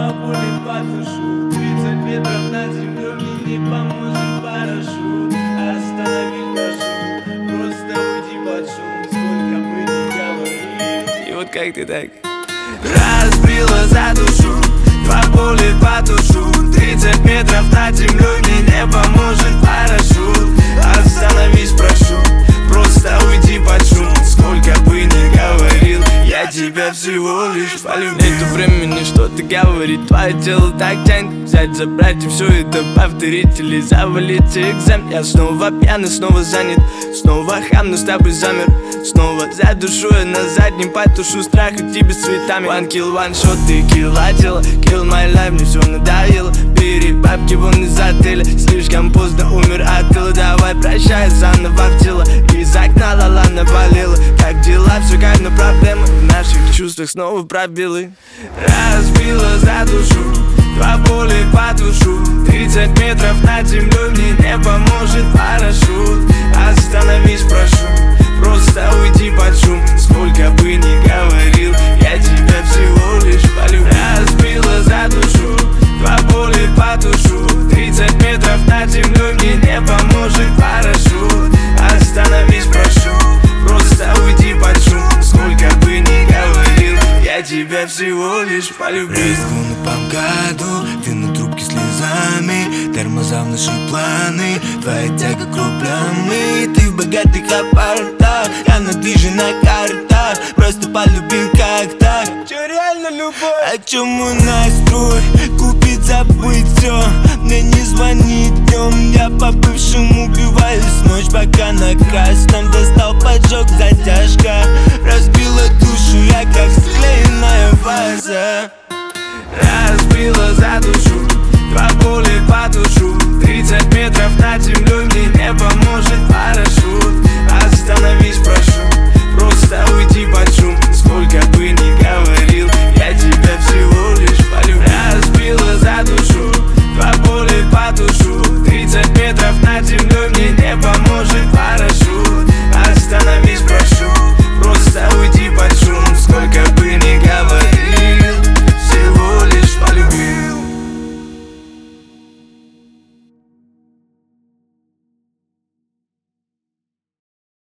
2 пули потушу. 30 метров над землей, мне не поможет парашют. Остановись, прошу, просто уйди под шум. Сколько бы ни говорил. И вот как ты так? Разбила за душу, 2 пули потушу. 30 метров над землей, мне не поможет парашют. Остановись, прошу, просто уйди под шум. Сколько бы ни говорил, я тебя всего лишь полюбил. Нету времени что-то говорить, твое тело так тянет взять, забрать и все это повторить или завалить экзамен. Я снова пьяный, снова занят, снова хам, но с тобой замер. Снова задушу я на заднем, потушу страх и тебе с цветами. One kill, one shot, ты килла-тело, kill my life, мне все надоело. Бери бабки вон из отеля, слишком поздно умер от тыла. Давай прощай, заново в тело, из окна ла-ла наболела. Как дела, все как на проблемы, в наших чувствах снова пробелы. Разбила за душу, 2 пули потушу. 30 метров над землей, мне не поможет парашют. Остановись, прошу, просто уйди под шум. Сколько бы ни говорил, я тебя всего лишь полюбил. Разбила за душу, 2 пули потушу. 30 метров над землей, мне не поможет парашют. Остановись, прошу, просто уйди под шум. Сколько бы ни говорил, я тебя всего лишь полюбил. Рискну по МКАДу, ты на трубке слезами. Тормоза в наши планы, твоя тяга к рублям. И ты в богатых апартах, я на движе на картах. Просто полюбил как так. Чё, реально любовь? О чем мой настрой? Купить, забыть все. Мне не звонит днем, я по бывшему убиваюсь. Ночь пока на красном, достал поджог, затяжка. Разбила душу, я как склеенная ваза. Разбила за душу,